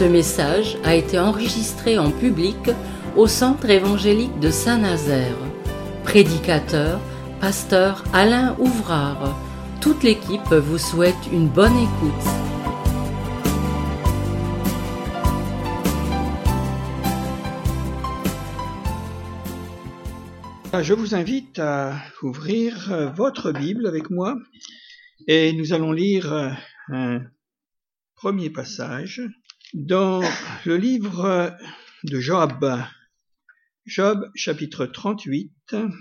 Ce message a été enregistré en public au Centre évangélique de Saint-Nazaire. Prédicateur, pasteur Alain Ouvrard. Toute l'équipe vous souhaite une bonne écoute. Je vous invite à ouvrir votre Bible avec moi et nous allons lire un premier passage dans le livre de Job. Job, chapitre 38.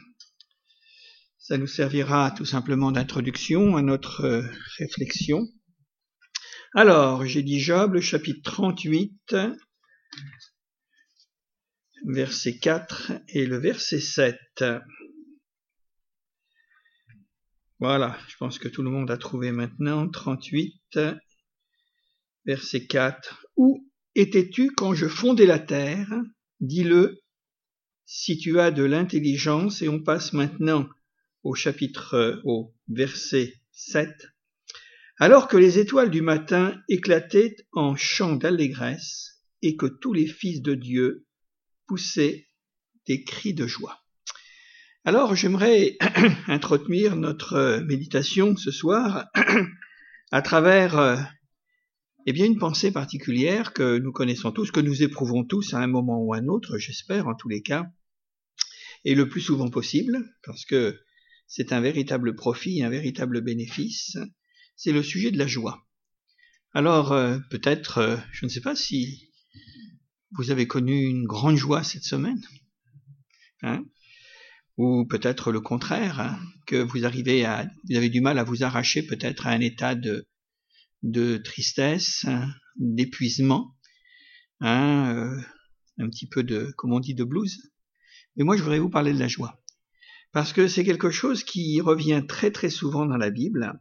Ça nous servira tout simplement d'introduction à notre réflexion. Alors, j'ai dit Job, le chapitre 38, verset 4 et le verset 7. Voilà, je pense que tout le monde a trouvé maintenant. 38, verset 4. Où étais-tu quand je fondais la terre? Dis-le, si tu as de l'intelligence. Et on passe maintenant au verset 7. Alors que les étoiles du matin éclataient en chants d'allégresse et que tous les fils de Dieu poussaient des cris de joie. Alors j'aimerais introduire notre méditation ce soir à travers une pensée particulière que nous connaissons tous, que nous éprouvons tous à un moment ou à un autre, j'espère en tous les cas, et le plus souvent possible, parce que c'est un véritable profit, un véritable bénéfice, c'est le sujet de la joie. Alors peut-être, je ne sais pas si vous avez connu une grande joie cette semaine, ou peut-être le contraire, que vous avez du mal à vous arracher peut-être à un état de tristesse, d'épuisement, un petit peu de, comme on dit, de blues. Mais moi, je voudrais vous parler de la joie, parce que c'est quelque chose qui revient très très souvent dans la Bible,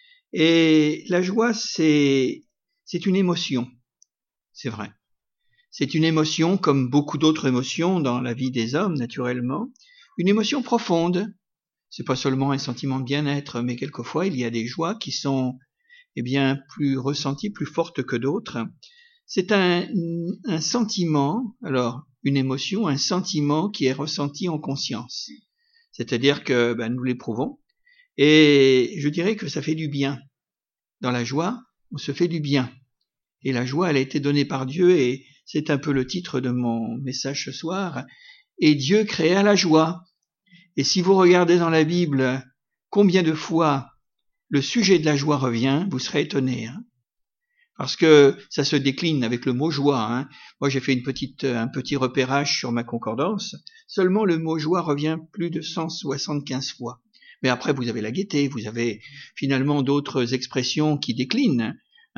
et la joie, c'est une émotion, c'est vrai. C'est une émotion, comme beaucoup d'autres émotions dans la vie des hommes, naturellement, une émotion profonde. C'est pas seulement un sentiment de bien-être, mais quelquefois il y a des joies qui sont, plus ressenties, plus fortes que d'autres. C'est un sentiment, alors une émotion, un sentiment qui est ressenti en conscience. C'est-à-dire que nous l'éprouvons, et je dirais que ça fait du bien. Dans la joie, on se fait du bien. Et la joie, elle a été donnée par Dieu, et c'est un peu le titre de mon message ce soir. Et Dieu créa la joie. Et si vous regardez dans la Bible combien de fois le sujet de la joie revient, vous serez étonné. Parce que ça se décline avec le mot joie. Moi, j'ai fait un petit repérage sur ma concordance. Seulement le mot joie revient plus de 175 fois. Mais après, vous avez la gaieté, vous avez finalement d'autres expressions qui déclinent.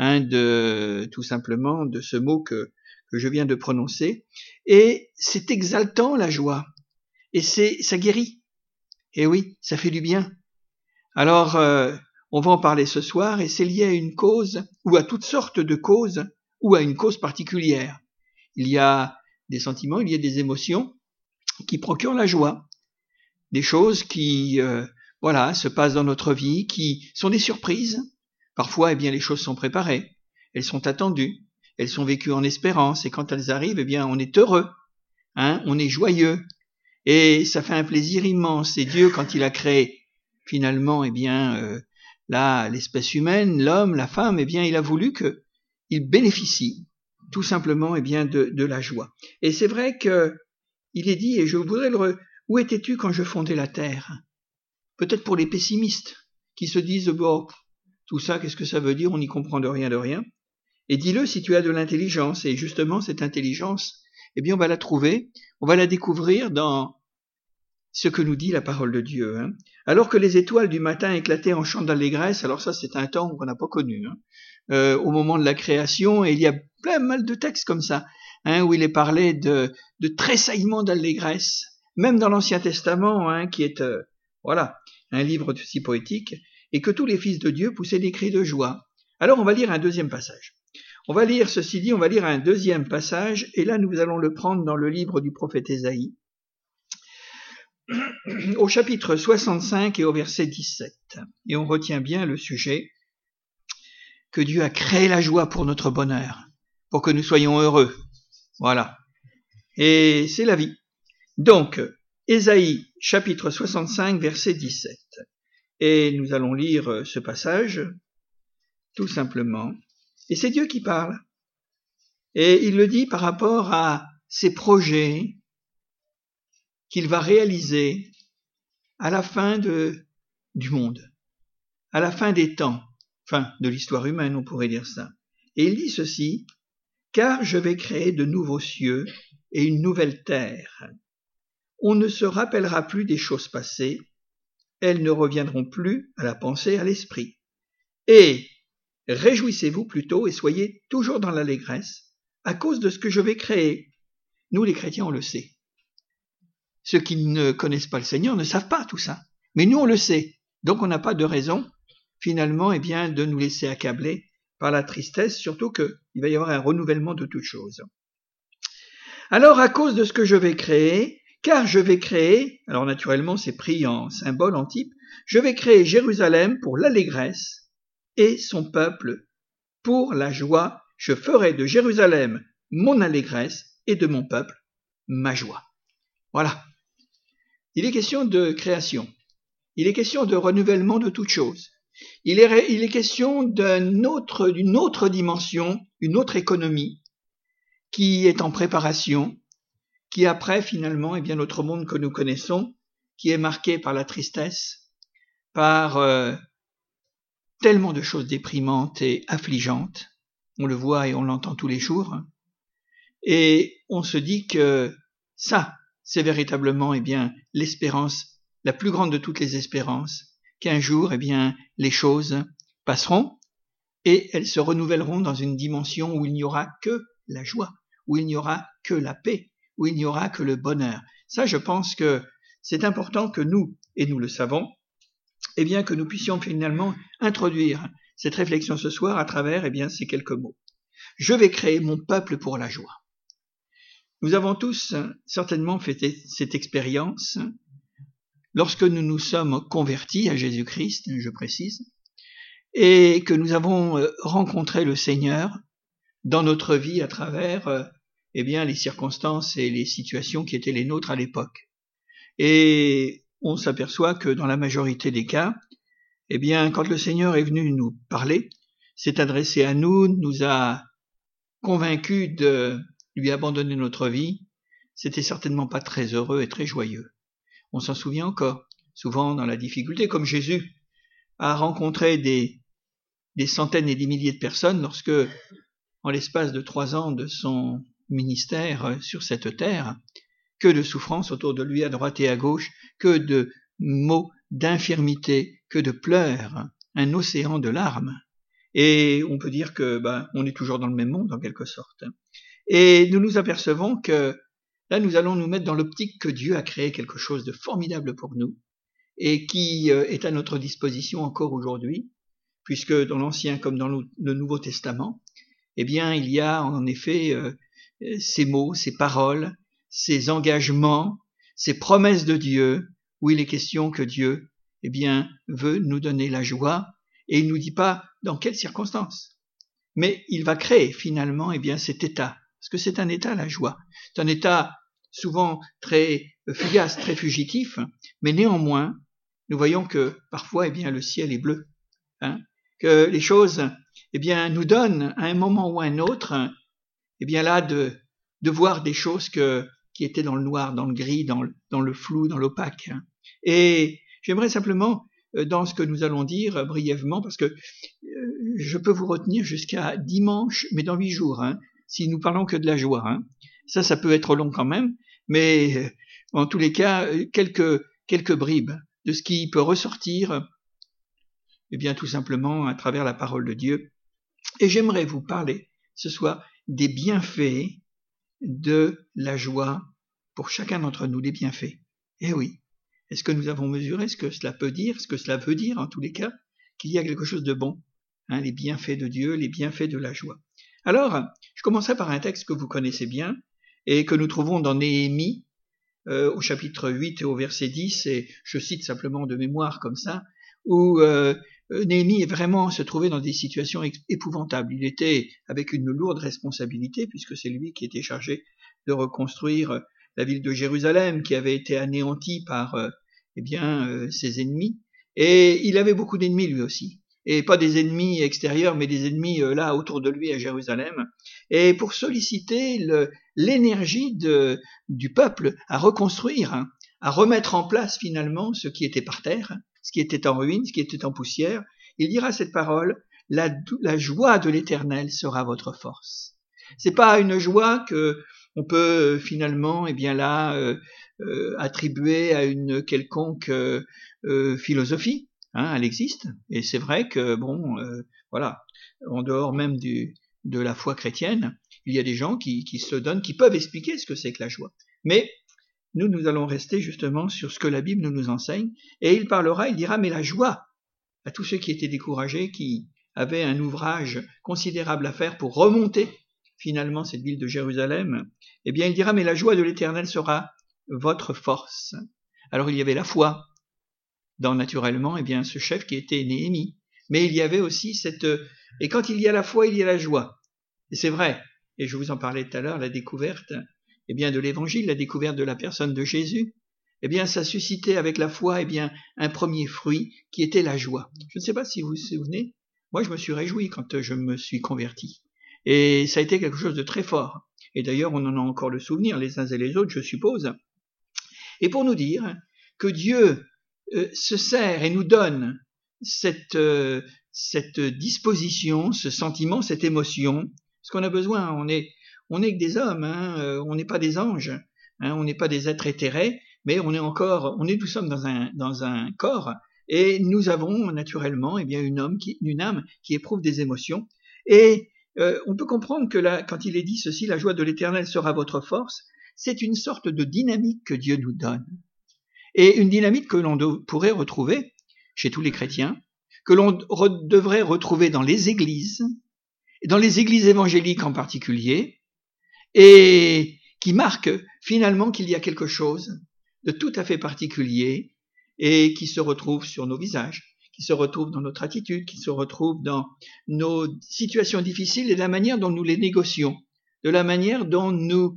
Tout simplement de ce mot que je viens de prononcer, et c'est exaltant la joie, et ça guérit, et oui, ça fait du bien. Alors, on va en parler ce soir, et c'est lié à une cause, ou à toutes sortes de causes, ou à une cause particulière. Il y a des sentiments, il y a des émotions qui procurent la joie, des choses qui, se passent dans notre vie, qui sont des surprises. Parfois, les choses sont préparées, elles sont attendues, elles sont vécues en espérance, et quand elles arrivent, on est heureux, on est joyeux, et ça fait un plaisir immense. Et Dieu, quand il a créé finalement, l'espèce humaine, l'homme, la femme, il a voulu qu'il bénéficie tout simplement, de la joie. Et c'est vrai que il est dit, et je voudrais où étais-tu quand je fondais la terre? Peut-être pour les pessimistes qui se disent, tout ça, qu'est-ce que ça veut dire? On n'y comprend de rien. Et dis-le si tu as de l'intelligence. Et justement, cette intelligence, on va la trouver, on va la découvrir dans ce que nous dit la parole de Dieu. Alors que les étoiles du matin éclataient en chants d'allégresse, alors ça, c'est un temps qu'on n'a pas connu, au moment de la création, et il y a plein mal de textes comme ça, où il est parlé de tressaillement d'allégresse, même dans l'Ancien Testament, qui est, un livre aussi poétique, et que tous les fils de Dieu poussaient des cris de joie. Alors on va lire un deuxième passage. On va lire un deuxième passage, et là nous allons le prendre dans le livre du prophète Ésaïe, au chapitre 65 et au verset 17. Et on retient bien le sujet que Dieu a créé la joie pour notre bonheur. pour que nous soyons heureux. Voilà. Et c'est la vie. Donc, Ésaïe, chapitre 65, verset 17. Et nous allons lire ce passage, tout simplement. Et c'est Dieu qui parle. Et il le dit par rapport à ses projets qu'il va réaliser à la fin du monde, à la fin des temps, fin de l'histoire humaine, on pourrait dire ça. Et il dit ceci, « Car je vais créer de nouveaux cieux et une nouvelle terre. On ne se rappellera plus des choses passées, elles ne reviendront plus à la pensée, à l'esprit. Et réjouissez-vous plutôt et soyez toujours dans l'allégresse à cause de ce que je vais créer. » Nous, les chrétiens, on le sait. Ceux qui ne connaissent pas le Seigneur ne savent pas tout ça. Mais nous, on le sait. Donc, on n'a pas de raison, finalement, de nous laisser accabler par la tristesse, surtout qu'il va y avoir un renouvellement de toutes choses. Alors, à cause de ce que je vais créer, car je vais créer, alors naturellement, c'est pris en symbole, en type, je vais créer Jérusalem pour l'allégresse et son peuple pour la joie. Je ferai de Jérusalem mon allégresse et de mon peuple ma joie. Voilà. Il est question de création. Il est question de renouvellement de toutes choses. Il est question d'une autre dimension, une autre économie qui est en préparation, qui après finalement, notre monde que nous connaissons, qui est marqué par la tristesse, par tellement de choses déprimantes et affligeantes. On le voit et on l'entend tous les jours. Et on se dit que ça, c'est véritablement l'espérance, la plus grande de toutes les espérances, qu'un jour les choses passeront et elles se renouvelleront dans une dimension où il n'y aura que la joie, où il n'y aura que la paix, où il n'y aura que le bonheur. Ça, je pense que c'est important que nous, et nous le savons, que nous puissions finalement introduire cette réflexion ce soir à travers ces quelques mots. Je vais créer mon peuple pour la joie. Nous avons tous certainement fait cette expérience lorsque nous nous sommes convertis à Jésus-Christ, je précise, et que nous avons rencontré le Seigneur dans notre vie à travers les circonstances et les situations qui étaient les nôtres à l'époque. Et on s'aperçoit que dans la majorité des cas, quand le Seigneur est venu nous parler, s'est adressé à nous, nous a convaincus de lui abandonner notre vie, c'était certainement pas très heureux et très joyeux. On s'en souvient encore, souvent dans la difficulté, comme Jésus a rencontré des centaines et des milliers de personnes lorsque, en l'espace de 3 ans de son ministère sur cette terre, que de souffrances autour de lui à droite et à gauche, que de maux, d'infirmité, que de pleurs, un océan de larmes. Et on peut dire que on est toujours dans le même monde en quelque sorte. Et nous nous apercevons que là nous allons nous mettre dans l'optique que Dieu a créé quelque chose de formidable pour nous et qui est à notre disposition encore aujourd'hui, puisque dans l'Ancien comme dans le Nouveau Testament, il y a en effet ces mots, ces paroles, ces engagements, ces promesses de Dieu, où il est question que Dieu veut nous donner la joie, et il ne nous dit pas dans quelles circonstances. Mais il va créer finalement cet état, parce que c'est un état, la joie. C'est un état souvent très fugace, très fugitif, mais néanmoins, nous voyons que parfois le ciel est bleu, que les choses nous donnent à un moment ou à un autre là de voir des choses qui étaient dans le noir, dans le gris, dans le flou, dans l'opaque. Et j'aimerais simplement, dans ce que nous allons dire brièvement, parce que je peux vous retenir jusqu'à dimanche, mais dans 8 jours, si nous parlons que de la joie. Ça peut être long quand même, mais en tous les cas, quelques bribes de ce qui peut ressortir, tout simplement à travers la parole de Dieu. Et j'aimerais vous parler ce soir des bienfaits de la joie pour chacun d'entre nous, des bienfaits. Eh oui, est-ce que nous avons mesuré ce que cela peut dire, ce que cela veut dire en tous les cas, qu'il y a quelque chose de bon, les bienfaits de Dieu, les bienfaits de la joie. Alors, je commencerai par un texte que vous connaissez bien et que nous trouvons dans Néhémie, au chapitre 8 et au verset 10, et je cite simplement de mémoire comme ça, où Néhémie vraiment se trouvait dans des situations épouvantables. Il était avec une lourde responsabilité, puisque c'est lui qui était chargé de reconstruire la ville de Jérusalem, qui avait été anéantie par ses ennemis. Et il avait beaucoup d'ennemis lui aussi. Et pas des ennemis extérieurs, mais des ennemis là autour de lui à Jérusalem. Et pour solliciter l'énergie du peuple à reconstruire, à remettre en place finalement ce qui était par terre, ce qui était en ruine, ce qui était en poussière, il dira cette parole: la joie de l'Éternel sera votre force. C'est pas une joie que on peut finalement attribuer à une quelconque philosophie. Elle existe, et c'est vrai que en dehors même de la foi chrétienne, il y a des gens qui se donnent, qui peuvent expliquer ce que c'est que la joie. Mais nous allons rester justement sur ce que la Bible nous enseigne, et il dira, mais la joie à tous ceux qui étaient découragés, qui avaient un ouvrage considérable à faire pour remonter finalement cette ville de Jérusalem, il dira, mais la joie de l'Éternel sera votre force. Alors il y avait la foi dans naturellement ce chef qui était Néhémie, mais il y avait aussi et quand il y a la foi, il y a la joie. Et c'est vrai, et je vous en parlais tout à l'heure, la découverte de l'évangile, la découverte de la personne de Jésus, ça suscitait avec la foi un premier fruit qui était la joie. Je ne sais pas si vous vous souvenez, moi je me suis réjoui quand je me suis converti, et ça a été quelque chose de très fort, et d'ailleurs on en a encore le souvenir les uns et les autres, je suppose, et pour nous dire que Dieu se sert et nous donne cette disposition, ce sentiment, cette émotion, parce qu'on a besoin, on est que des hommes, on n'est pas des anges, on n'est pas des êtres éthérés, mais nous sommes dans un corps, et nous avons naturellement une âme qui éprouve des émotions, et on peut comprendre que quand il est dit ceci, la joie de l'Éternel sera votre force, c'est une sorte de dynamique que Dieu nous donne, et une dynamique que l'on pourrait retrouver chez tous les chrétiens, que l'on devrait retrouver dans les églises évangéliques en particulier, et qui marque finalement qu'il y a quelque chose de tout à fait particulier et qui se retrouve sur nos visages, qui se retrouve dans notre attitude, qui se retrouve dans nos situations difficiles et de la manière dont nous les négocions, de la manière dont nous,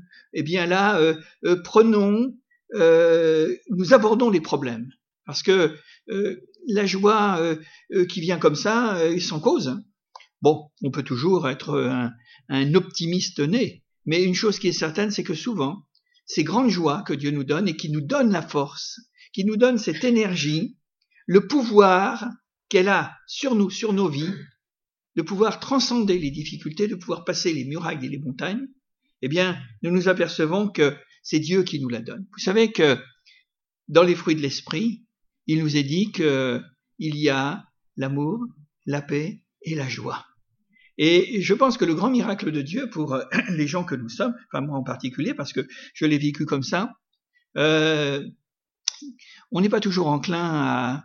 nous abordons les problèmes. Parce que la joie qui vient comme ça, sans cause, on peut toujours être un optimiste né, mais une chose qui est certaine, c'est que souvent, ces grandes joies que Dieu nous donne et qui nous donne la force, qui nous donne cette énergie, le pouvoir qu'elle a sur nous, sur nos vies, de pouvoir transcender les difficultés, de pouvoir passer les murailles et les montagnes, nous nous apercevons que c'est Dieu qui nous la donne. Vous savez que dans les fruits de l'esprit, il nous est dit qu'il y a l'amour, la paix et la joie. Et je pense que le grand miracle de Dieu pour les gens que nous sommes, enfin moi en particulier, parce que je l'ai vécu comme ça, on n'est pas toujours enclin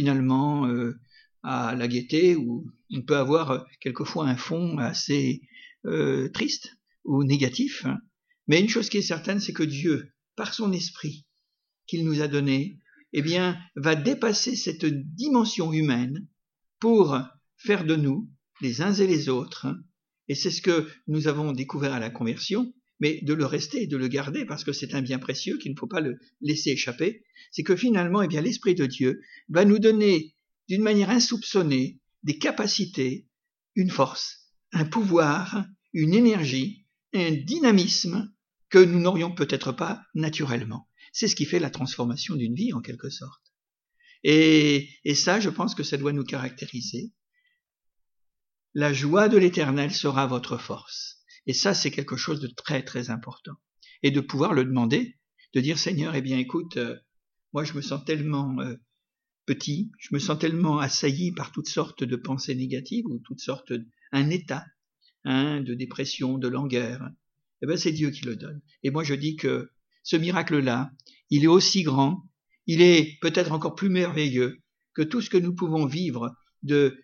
à la gaieté, ou on peut avoir quelquefois un fond assez triste ou négatif. Mais une chose qui est certaine, c'est que Dieu, par son esprit qu'il nous a donné, va dépasser cette dimension humaine pour faire de nous les uns et les autres, et c'est ce que nous avons découvert à la conversion, mais de le rester et de le garder, parce que c'est un bien précieux qu'il ne faut pas le laisser échapper, c'est que finalement, l'Esprit de Dieu va nous donner d'une manière insoupçonnée des capacités, une force, un pouvoir, une énergie, un dynamisme que nous n'aurions peut-être pas naturellement. C'est ce qui fait la transformation d'une vie en quelque sorte. Et ça, je pense que ça doit nous caractériser. La joie de l'Éternel sera votre force. Et ça, c'est quelque chose de très, très important. Et de pouvoir le demander, de dire, Seigneur, écoute, moi je me sens tellement petit, je me sens tellement assailli par toutes sortes de pensées négatives, ou toutes sortes un état de dépression, de langueur. C'est Dieu qui le donne. Et moi je dis que ce miracle-là, il est aussi grand, il est peut-être encore plus merveilleux que tout ce que nous pouvons vivre de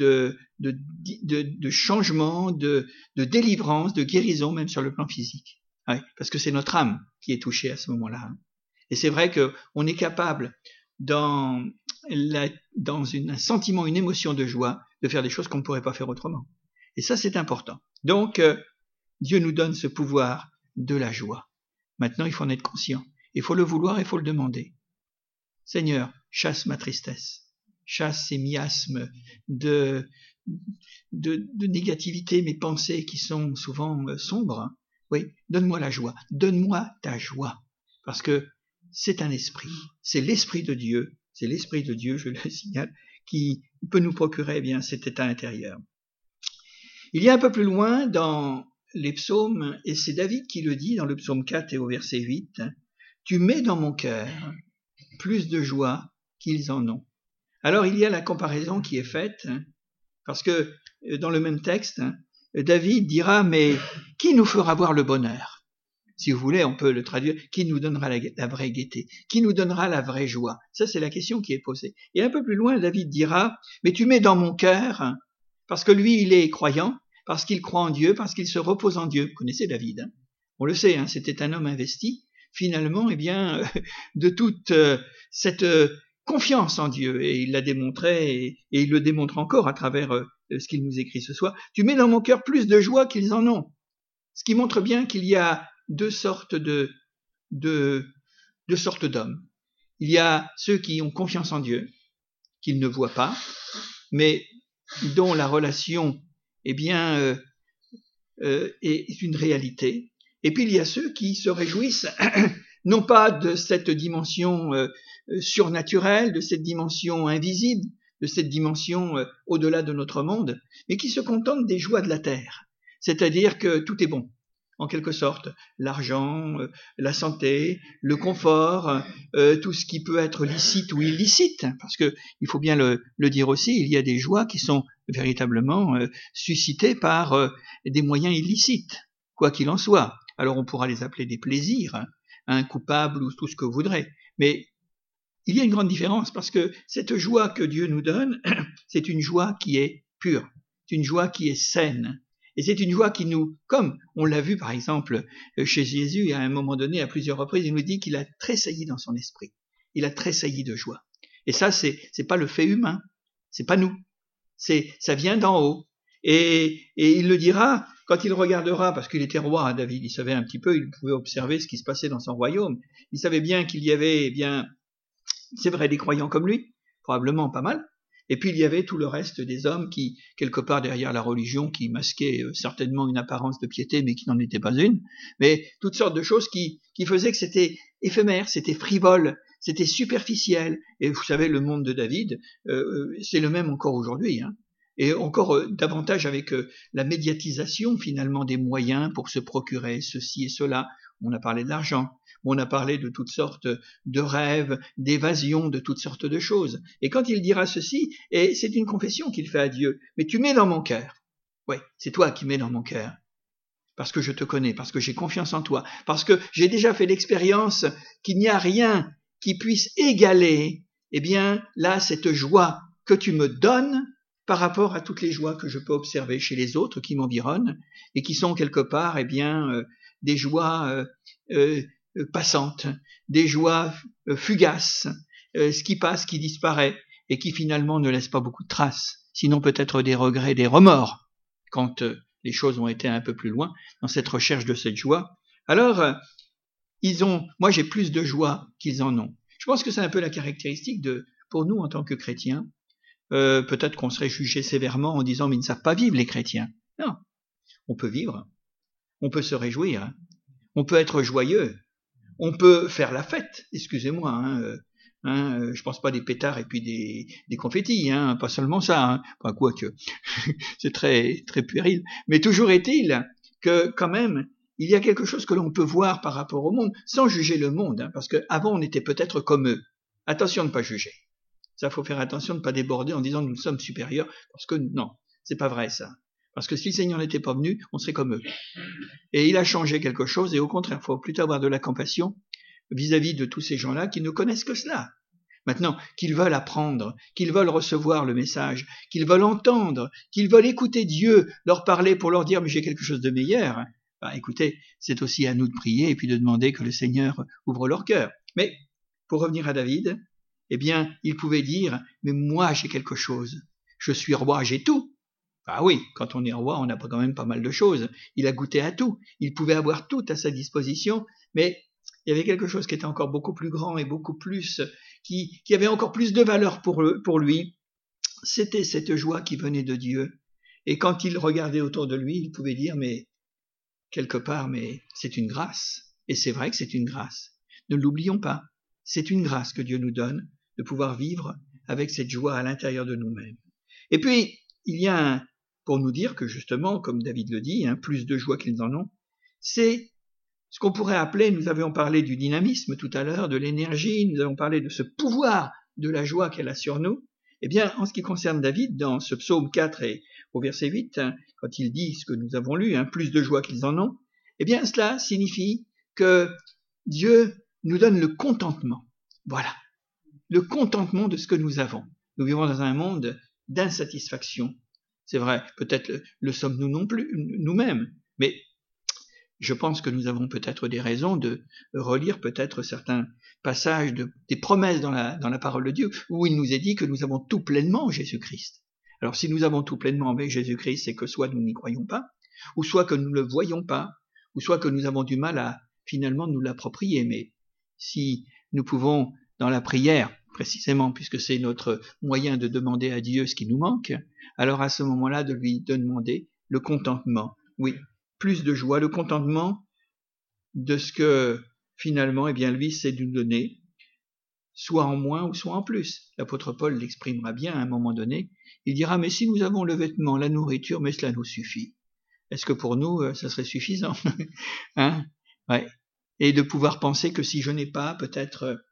changement, de délivrance, de guérison, même sur le plan physique. Parce que c'est notre âme qui est touchée à ce moment-là. Et c'est vrai qu'on est capable, dans un sentiment, une émotion de joie, de faire des choses qu'on ne pourrait pas faire autrement. Et ça, c'est important. Donc, Dieu nous donne ce pouvoir de la joie. Maintenant, il faut en être conscient. Il faut le vouloir, il faut le demander. Seigneur, chasse ma tristesse. Chasse ces miasmes de négativité, mes pensées qui sont souvent sombres. Oui, donne-moi la joie. Donne-moi ta joie. Parce que c'est un esprit. C'est l'esprit de Dieu. C'est l'esprit de Dieu, je le signale, qui peut nous procurer eh bien cet état intérieur. Il y a un peu plus loin dans les psaumes, et c'est David qui le dit dans le psaume 4 et au verset 8, « Tu mets dans mon cœur plus de joie qu'ils en ont. » Alors il y a la comparaison qui est faite, parce que dans le même texte, David dira « Mais qui nous fera voir le bonheur ?» Si vous voulez, on peut le traduire « Qui nous donnera la vraie gaieté ? Qui nous donnera la vraie joie ?» Ça, c'est la question qui est posée. Et un peu plus loin, David dira « Mais tu mets dans mon cœur, parce que lui, il est croyant, parce qu'il croit en Dieu, parce qu'il se repose en Dieu. » Vous connaissez David, hein ? On le sait, hein, c'était un homme investi, finalement, eh bien, de toute cette confiance en Dieu. Et il l'a démontré, et il le démontre encore à travers ce qu'il nous écrit ce soir. « Tu mets dans mon cœur plus de joie qu'ils en ont. » Ce qui montre bien qu'il y a deux sortes d'hommes. Il y a ceux qui ont confiance en Dieu, qu'ils ne voient pas, mais dont la relation eh bien, est une réalité. Et puis il y a ceux qui se réjouissent, non pas de cette dimension surnaturelle, de cette dimension invisible, de cette dimension au-delà de notre monde, mais qui se contentent des joies de la terre. C'est-à-dire que tout est bon. En quelque sorte, l'argent, la santé, le confort, tout ce qui peut être licite ou illicite, parce que il faut bien le dire aussi, il y a des joies qui sont véritablement suscitées par des moyens illicites, quoi qu'il en soit. Alors on pourra les appeler des plaisirs, hein, coupables ou tout ce que vous voudrez, mais il y a une grande différence, parce que cette joie que Dieu nous donne, c'est une joie qui est pure, c'est une joie qui est saine. Et c'est une joie qui nous, comme on l'a vu par exemple chez Jésus à un moment donné, à plusieurs reprises, il nous dit qu'il a tressailli dans son esprit. Il a tressailli de joie. Et ça, c'est pas le fait humain. C'est pas nous. Ça vient d'en haut. Et il le dira quand il regardera, parce qu'il était roi, David, il savait un petit peu, il pouvait observer ce qui se passait dans son royaume. Il savait bien qu'il y avait, eh bien, c'est vrai, des croyants comme lui, probablement pas mal. Et puis il y avait tout le reste des hommes qui, quelque part derrière la religion, qui masquaient certainement une apparence de piété, mais qui n'en était pas une, mais toutes sortes de choses qui faisaient que c'était éphémère, c'était frivole, c'était superficiel. Et vous savez, le monde de David, c'est le même encore aujourd'hui, hein. Et encore davantage avec la médiatisation finalement des moyens pour se procurer ceci et cela. On a parlé de l'argent, on a parlé de toutes sortes de rêves, d'évasions, de toutes sortes de choses. Et quand il dira ceci, et c'est une confession qu'il fait à Dieu, mais tu mets dans mon cœur. Ouais, c'est toi qui mets dans mon cœur. Parce que je te connais, parce que j'ai confiance en toi, parce que j'ai déjà fait l'expérience qu'il n'y a rien qui puisse égaler, eh bien, là, cette joie que tu me donnes par rapport à toutes les joies que je peux observer chez les autres qui m'environnent et qui sont quelque part, eh bien, des joies passantes, des joies fugaces, ce qui passe, qui disparaît et qui finalement ne laisse pas beaucoup de traces, sinon peut-être des regrets, des remords quand les choses ont été un peu plus loin dans cette recherche de cette joie. Alors, moi j'ai plus de joie qu'ils en ont. Je pense que c'est un peu la caractéristique pour nous en tant que chrétiens. Peut-être qu'on serait jugé sévèrement en disant mais ils ne savent pas vivre les chrétiens. Non, on peut vivre, on peut se réjouir, on peut être joyeux, on peut faire la fête, excusez-moi, je pense pas des pétards et puis des confettis, pas seulement ça, enfin quoique, c'est très très puéril, mais toujours est-il que quand même il y a quelque chose que l'on peut voir par rapport au monde, sans juger le monde, parce qu'avant on était peut-être comme eux. Attention de ne pas juger. Ça, faut faire attention de ne pas déborder en disant nous sommes supérieurs, parce que non, c'est pas vrai ça. Parce que si le Seigneur n'était pas venu, on serait comme eux. Et il a changé quelque chose, et au contraire, il faut plutôt avoir de la compassion vis-à-vis de tous ces gens-là qui ne connaissent que cela. Maintenant, qu'ils veulent apprendre, qu'ils veulent recevoir le message, qu'ils veulent entendre, qu'ils veulent écouter Dieu, leur parler pour leur dire mais j'ai quelque chose de meilleur. Bah, écoutez, c'est aussi à nous de prier et puis de demander que le Seigneur ouvre leur cœur. Mais, pour revenir à David, eh bien, il pouvait dire, mais moi j'ai quelque chose, je suis roi, j'ai tout. Ah oui, quand on est roi, on a quand même pas mal de choses. Il a goûté à tout, il pouvait avoir tout à sa disposition, mais il y avait quelque chose qui était encore beaucoup plus grand et beaucoup plus, qui avait encore plus de valeur pour lui. C'était cette joie qui venait de Dieu. Et quand il regardait autour de lui, il pouvait dire, mais quelque part, mais c'est une grâce. Et c'est vrai que c'est une grâce. Ne l'oublions pas. C'est une grâce que Dieu nous donne de pouvoir vivre avec cette joie à l'intérieur de nous-mêmes. Et puis, il y a pour nous dire que justement, comme David le dit, plus de joie qu'ils en ont, c'est ce qu'on pourrait appeler, nous avions parlé du dynamisme tout à l'heure, de l'énergie, nous avons parlé de ce pouvoir de la joie qu'elle a sur nous. Eh bien, en ce qui concerne David, dans ce psaume 4 et au verset 8, quand il dit ce que nous avons lu, plus de joie qu'ils en ont, eh bien, cela signifie que Dieu nous donne le contentement. Voilà. Le contentement de ce que nous avons. Nous vivons dans un monde d'insatisfaction. C'est vrai, peut-être le sommes-nous non plus, nous-mêmes, mais je pense que nous avons peut-être des raisons de relire peut-être certains passages des promesses dans la parole de Dieu, où il nous est dit que nous avons tout pleinement en Jésus-Christ. Alors si nous avons tout pleinement avec Jésus-Christ, c'est que soit nous n'y croyons pas, ou soit que nous ne le voyons pas, ou soit que nous avons du mal à finalement nous l'approprier. Mais si nous pouvons, dans la prière, précisément, puisque c'est notre moyen de demander à Dieu ce qui nous manque, alors à ce moment-là de lui demander le contentement. Oui, plus de joie, le contentement de ce que finalement, eh bien, lui sait nous donner, soit en moins ou soit en plus. L'apôtre Paul l'exprimera bien à un moment donné. Il dira, mais si nous avons le vêtement, la nourriture, mais cela nous suffit. Est-ce que pour nous, ça serait suffisant? Ouais. Et de pouvoir penser que si je n'ai pas peut-être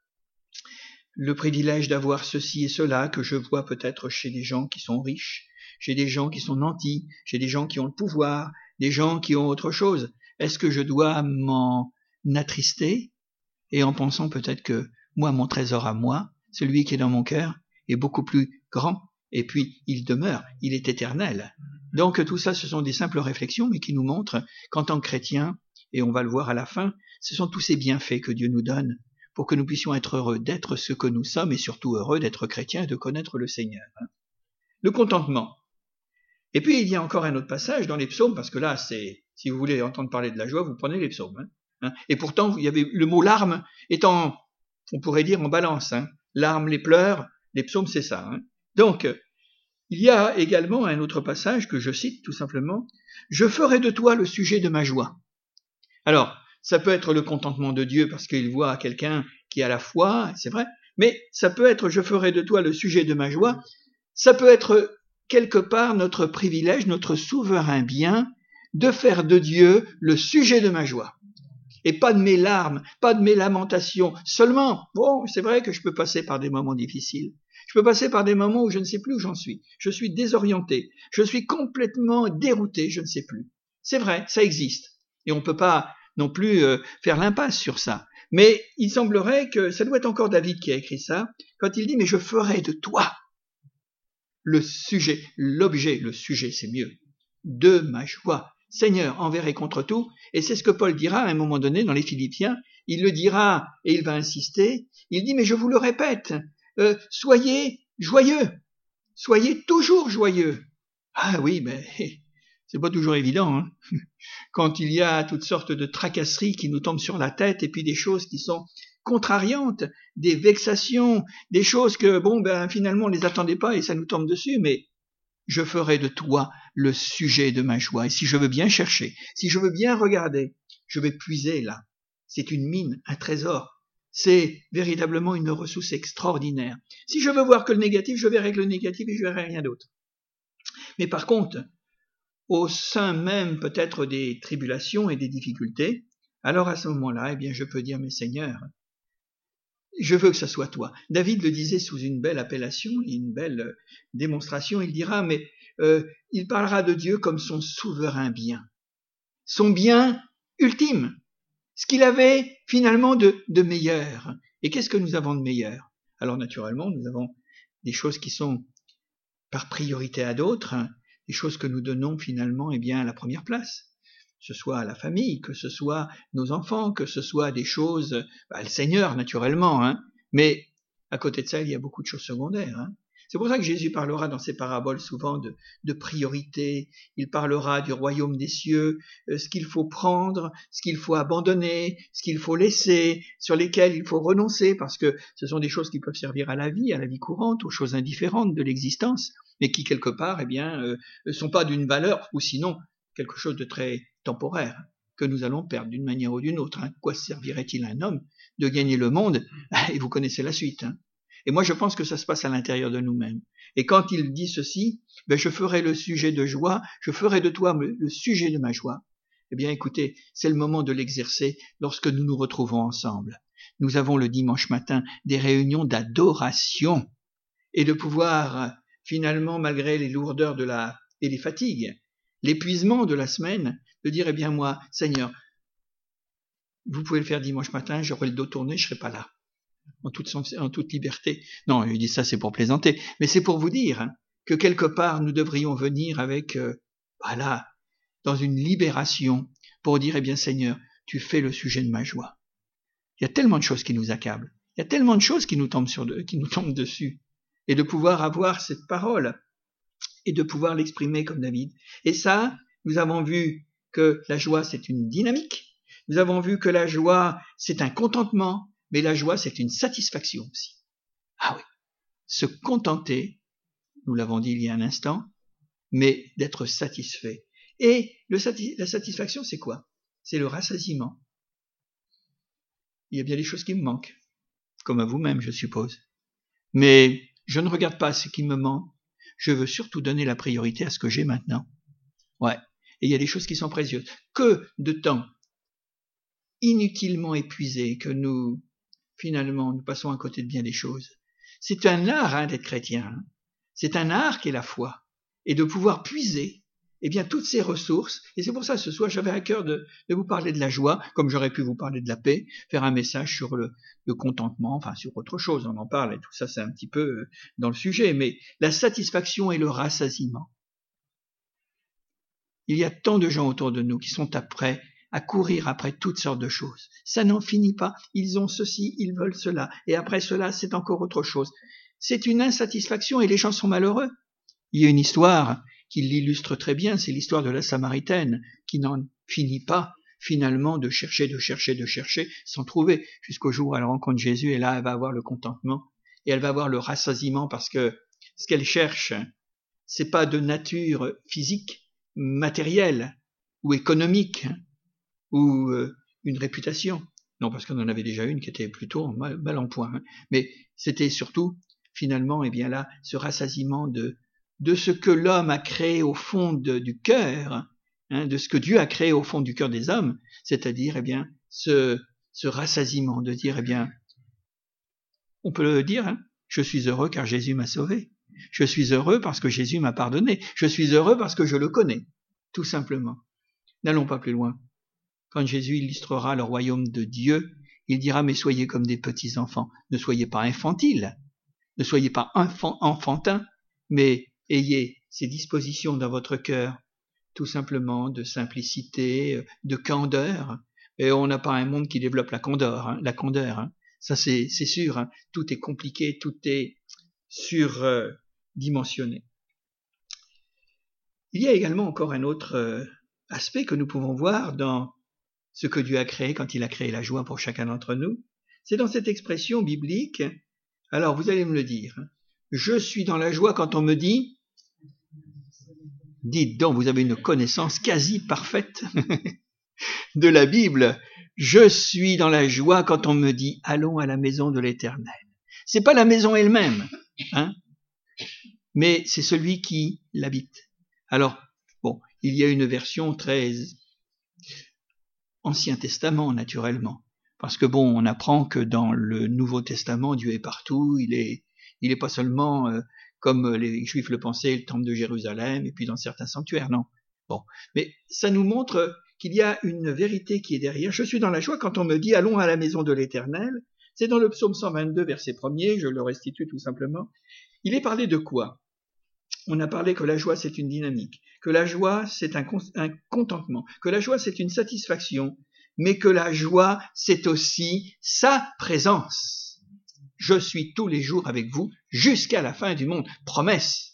le privilège d'avoir ceci et cela, que je vois peut-être chez des gens qui sont riches, chez des gens qui sont nantis, chez des gens qui ont le pouvoir, des gens qui ont autre chose. Est-ce que je dois m'en attrister et en pensant peut-être que moi, mon trésor à moi, celui qui est dans mon cœur, est beaucoup plus grand et puis il demeure, il est éternel. Donc tout ça, ce sont des simples réflexions, mais qui nous montrent qu'en tant que chrétiens, et on va le voir à la fin, ce sont tous ces bienfaits que Dieu nous donne pour que nous puissions être heureux d'être ce que nous sommes et surtout heureux d'être chrétiens et de connaître le Seigneur. Le contentement. Et puis il y a encore un autre passage dans les psaumes, parce que là, c'est, si vous voulez entendre parler de la joie, vous prenez les psaumes. Et pourtant, il y avait le mot larmes étant, on pourrait dire, en balance. Larmes, les pleurs, les psaumes, c'est ça. Donc, il y a également un autre passage que je cite tout simplement. « Je ferai de toi le sujet de ma joie ». Alors, ça peut être le contentement de Dieu parce qu'il voit quelqu'un qui a la foi, c'est vrai, mais ça peut être « je ferai de toi le sujet de ma joie ». Ça peut être quelque part notre privilège, notre souverain bien de faire de Dieu le sujet de ma joie. Et pas de mes larmes, pas de mes lamentations. Seulement, bon, c'est vrai que je peux passer par des moments difficiles. Je peux passer par des moments où je ne sais plus où j'en suis. Je suis désorienté. Je suis complètement dérouté. Je ne sais plus. C'est vrai, ça existe. Et on ne peut pas non plus faire l'impasse sur ça. Mais il semblerait que ça doit être encore David qui a écrit ça, quand il dit « Mais je ferai de toi le sujet, l'objet, le sujet c'est mieux, de ma joie. Seigneur, envers et contre tout. » Et c'est ce que Paul dira à un moment donné dans les Philippiens. Il le dira et il va insister. Il dit « Mais je vous le répète, soyez joyeux, soyez toujours joyeux. » Ah oui, mais c'est pas toujours évident. Quand il y a toutes sortes de tracasseries qui nous tombent sur la tête et puis des choses qui sont contrariantes, des vexations, des choses que, finalement, on ne les attendait pas et ça nous tombe dessus, mais je ferai de toi le sujet de ma joie. Et si je veux bien chercher, si je veux bien regarder, je vais puiser là. C'est une mine, un trésor. C'est véritablement une ressource extraordinaire. Si je veux voir que le négatif, je verrai que le négatif et je verrai rien d'autre. Mais par contre, au sein même peut-être des tribulations et des difficultés, alors à ce moment-là, je peux dire, mais Seigneur, je veux que ça soit toi. David le disait sous une belle appellation, une belle démonstration, il dira, mais il parlera de Dieu comme son souverain bien, son bien ultime, ce qu'il avait finalement de meilleur. Et qu'est-ce que nous avons de meilleur? Alors naturellement, nous avons des choses qui sont par priorité à d'autres, des choses que nous donnons finalement à la première place. Que ce soit la famille, que ce soit nos enfants, que ce soit des choses, le Seigneur naturellement, mais À côté de ça, il y a beaucoup de choses secondaires. Hein. C'est pour ça que Jésus parlera dans ses paraboles souvent de priorité. Il parlera du royaume des cieux, ce qu'il faut prendre, ce qu'il faut abandonner, ce qu'il faut laisser, sur lesquels il faut renoncer, parce que ce sont des choses qui peuvent servir à la vie courante, aux choses indifférentes de l'existence, mais qui quelque part, sont pas d'une valeur, ou sinon quelque chose de très temporaire, que nous allons perdre d'une manière ou d'une autre. Hein. Quoi servirait-il à un homme de gagner le monde? Et vous connaissez la suite. Hein. Et moi, je pense que ça se passe à l'intérieur de nous-mêmes. Et quand il dit ceci, je ferai le sujet de joie, je ferai de toi le sujet de ma joie. Eh bien, écoutez, c'est le moment de l'exercer lorsque nous nous retrouvons ensemble. Nous avons le dimanche matin des réunions d'adoration et de pouvoir, finalement, malgré les lourdeurs et les fatigues, l'épuisement de la semaine, de dire, eh bien, moi, Seigneur, vous pouvez le faire dimanche matin, j'aurai le dos tourné, je serai pas là. En toute liberté. Non, je dis ça, c'est pour plaisanter, mais c'est pour vous dire que quelque part, nous devrions venir avec, dans une libération, pour dire, eh bien Seigneur, tu fais le sujet de ma joie. Il y a tellement de choses qui nous accablent, il y a tellement de choses qui nous tombent dessus, et de pouvoir avoir cette parole, et de pouvoir l'exprimer comme David. Et ça, nous avons vu que la joie, c'est une dynamique, nous avons vu que la joie, c'est un contentement, mais la joie, c'est une satisfaction aussi. Ah oui, se contenter, nous l'avons dit il y a un instant, mais d'être satisfait. Et la satisfaction, c'est quoi? C'est le rassasiement. Il y a bien des choses qui me manquent, comme à vous-même, je suppose. Mais je ne regarde pas ce qui me manque, je veux surtout donner la priorité à ce que j'ai maintenant. Ouais, et il y a des choses qui sont précieuses. Que de temps inutilement épuisé que nous passons à côté de bien des choses. C'est un art d'être chrétien. Hein. C'est un art qu'est la foi. Et de pouvoir puiser toutes ces ressources. Et c'est pour ça, ce soir, j'avais à cœur de vous parler de la joie, comme j'aurais pu vous parler de la paix, faire un message sur le contentement, enfin sur autre chose, on en parle, et tout ça, c'est un petit peu dans le sujet. Mais la satisfaction et le rassasiement. Il y a tant de gens autour de nous qui sont à courir après toutes sortes de choses. Ça n'en finit pas. Ils ont ceci, ils veulent cela. Et après cela, c'est encore autre chose. C'est une insatisfaction et les gens sont malheureux. Il y a une histoire qui l'illustre très bien, c'est l'histoire de la Samaritaine, qui n'en finit pas, finalement, de chercher, sans trouver, jusqu'au jour où elle rencontre Jésus, et là, elle va avoir le contentement, et elle va avoir le rassasiement, parce que ce qu'elle cherche, c'est pas de nature physique, matérielle, ou économique, ou une réputation. Non, parce qu'on en avait déjà une qui était plutôt mal en point. Hein. Mais c'était surtout, finalement, ce rassasiement de ce que l'homme a créé au fond du cœur, hein, de ce que Dieu a créé au fond du cœur des hommes, c'est-à-dire, ce rassasiement, de dire, on peut le dire, hein, je suis heureux car Jésus m'a sauvé. Je suis heureux parce que Jésus m'a pardonné. Je suis heureux parce que je le connais, tout simplement. N'allons pas plus loin. Quand Jésus illustrera le royaume de Dieu, il dira, mais soyez comme des petits enfants. Ne soyez pas infantiles, ne soyez pas enfantins, mais ayez ces dispositions dans votre cœur, tout simplement de simplicité, de candeur. Et on n'a pas un monde qui développe la candeur. Hein. Ça, c'est sûr. Hein. Tout est compliqué, tout est surdimensionné. Il y a également encore un autre aspect que nous pouvons voir dans ce que Dieu a créé quand il a créé la joie pour chacun d'entre nous. C'est dans cette expression biblique. Alors, vous allez me le dire. Hein. Je suis dans la joie quand on me dit, dites donc, vous avez une connaissance quasi parfaite de la Bible. Je suis dans la joie quand on me dit, allons à la maison de l'Éternel. C'est pas la maison elle-même, hein, mais c'est celui qui l'habite. Alors, bon, il y a une version très Ancien Testament, naturellement, parce que bon, on apprend que dans le Nouveau Testament, Dieu est partout, il est pas seulement comme les Juifs le pensaient, le temple de Jérusalem, et puis dans certains sanctuaires, non. Bon, mais ça nous montre qu'il y a une vérité qui est derrière. Je suis dans la joie quand on me dit, allons à la maison de l'Éternel. C'est dans le psaume 122, verset 1er, je le restitue tout simplement. Il est parlé de quoi? On a parlé que la joie, c'est une dynamique, que la joie, c'est un contentement, que la joie, c'est une satisfaction, mais que la joie, c'est aussi sa présence. je suis tous les jours avec vous jusqu'à la fin du monde. Promesse.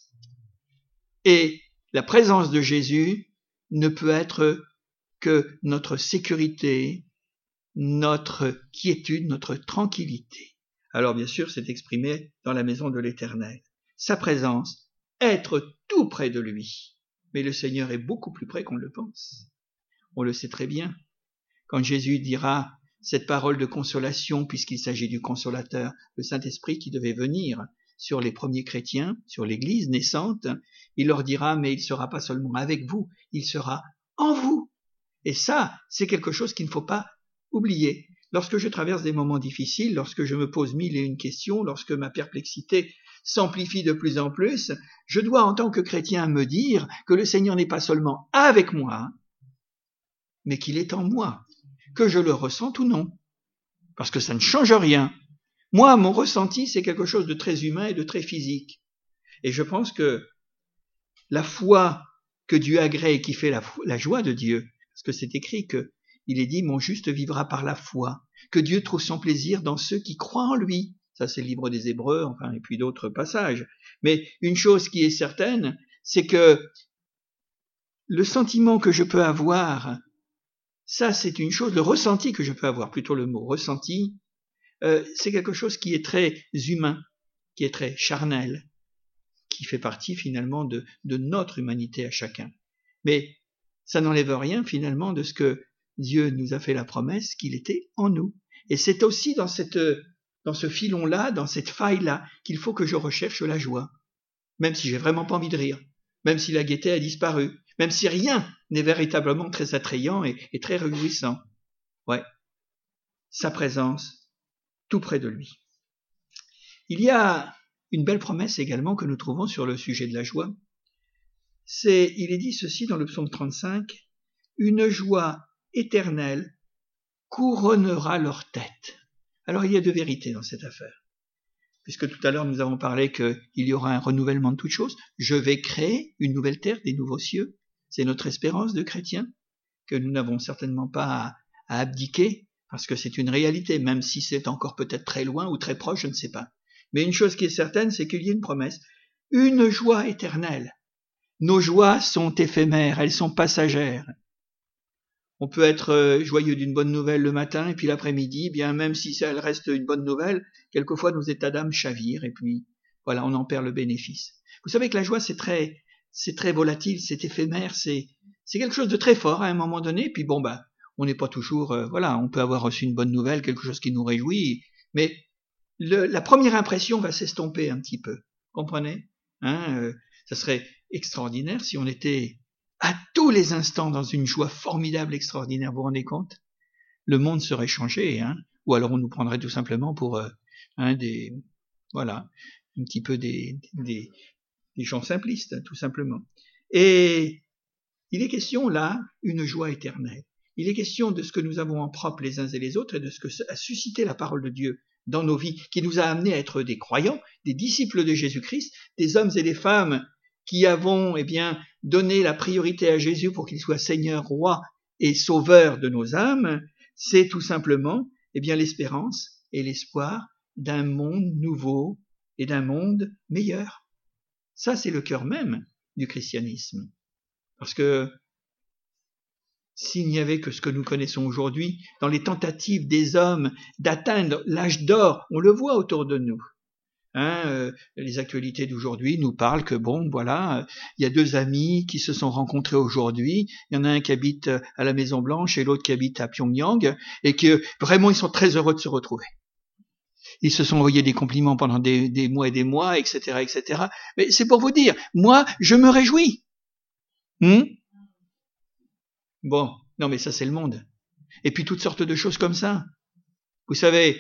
Et la présence de Jésus ne peut être que notre sécurité, notre quiétude, notre tranquillité. Alors bien sûr, c'est exprimé dans la maison de l'Éternel. Sa présence, être tout près de lui. Mais le Seigneur est beaucoup plus près qu'on le pense. On le sait très bien. Quand Jésus dira cette parole de consolation, puisqu'il s'agit du consolateur, le Saint-Esprit qui devait venir sur les premiers chrétiens, sur l'Église naissante, il leur dira, mais il ne sera pas seulement avec vous, il sera en vous. Et ça, c'est quelque chose qu'il ne faut pas oublier. Lorsque je traverse des moments difficiles, lorsque je me pose 1001 questions, lorsque ma perplexité s'amplifie de plus en plus, je dois en tant que chrétien me dire que le Seigneur n'est pas seulement avec moi, mais qu'il est en moi, que je le ressente ou non, parce que ça ne change rien. Moi, mon ressenti, c'est quelque chose de très humain et de très physique. Et je pense que la foi que Dieu agrée et qui fait la joie de Dieu, parce que c'est écrit que il est dit, mon juste vivra par la foi, que Dieu trouve son plaisir dans ceux qui croient en lui. Ça, c'est le livre des Hébreux, enfin, et puis d'autres passages. Mais une chose qui est certaine, c'est que le sentiment que je peux avoir, ça, c'est une chose, le ressenti que je peux avoir, plutôt le mot ressenti, c'est quelque chose qui est très humain, qui est très charnel, qui fait partie finalement de notre humanité à chacun. Mais ça n'enlève rien finalement de ce que Dieu nous a fait la promesse qu'il était en nous. Et c'est aussi dans ce filon-là, dans cette faille-là, qu'il faut que je recherche la joie. Même si j'ai vraiment pas envie de rire, même si la gaieté a disparu, même si rien n'est véritablement très attrayant et très réjouissant. Ouais, sa présence tout près de lui. Il y a une belle promesse également que nous trouvons sur le sujet de la joie. Il est dit ceci dans le psaume 35, « Une joie éternelle couronnera leur tête. » Alors il y a deux vérités dans cette affaire. Puisque tout à l'heure nous avons parlé qu'il y aura un renouvellement de toutes choses, je vais créer une nouvelle terre, des nouveaux cieux. C'est notre espérance de chrétiens, que nous n'avons certainement pas à abdiquer, parce que c'est une réalité, même si c'est encore peut-être très loin ou très proche, je ne sais pas. Mais une chose qui est certaine, c'est qu'il y a une promesse, une joie éternelle. Nos joies sont éphémères, elles sont passagères. On peut être joyeux d'une bonne nouvelle le matin, et puis l'après-midi, bien même si elle reste une bonne nouvelle, quelquefois nos états d'âme chavirent, et puis voilà, on en perd le bénéfice. Vous savez que la joie, c'est très volatile, c'est éphémère, c'est quelque chose de très fort à un moment donné, puis bon, on n'est pas toujours, voilà, on peut avoir reçu une bonne nouvelle, quelque chose qui nous réjouit, mais la première impression va s'estomper un petit peu, comprenez? Ça serait extraordinaire si on était à tous les instants dans une joie formidable, extraordinaire, vous vous rendez compte? Le monde serait changé, ou alors on nous prendrait tout simplement pour voilà, un petit peu des gens simplistes, tout simplement. Et il est question là, une joie éternelle. Il est question de ce que nous avons en propre les uns et les autres et de ce que a suscité la parole de Dieu dans nos vies, qui nous a amenés à être des croyants, des disciples de Jésus-Christ, des hommes et des femmes qui avons donné la priorité à Jésus pour qu'il soit Seigneur, Roi et Sauveur de nos âmes. C'est tout simplement l'espérance et l'espoir d'un monde nouveau et d'un monde meilleur. Ça, c'est le cœur même du christianisme. Parce que s'il n'y avait que ce que nous connaissons aujourd'hui, dans les tentatives des hommes d'atteindre l'âge d'or, on le voit autour de nous. Les actualités d'aujourd'hui nous parlent que il y a deux amis qui se sont rencontrés aujourd'hui. Il y en a un qui habite à la Maison Blanche et l'autre qui habite à Pyongyang, et que vraiment ils sont très heureux de se retrouver. Ils se sont envoyés des compliments pendant des mois et des mois, etc., etc. Mais c'est pour vous dire, moi, je me réjouis. Bon, non mais ça c'est le monde. Et puis toutes sortes de choses comme ça. Vous savez,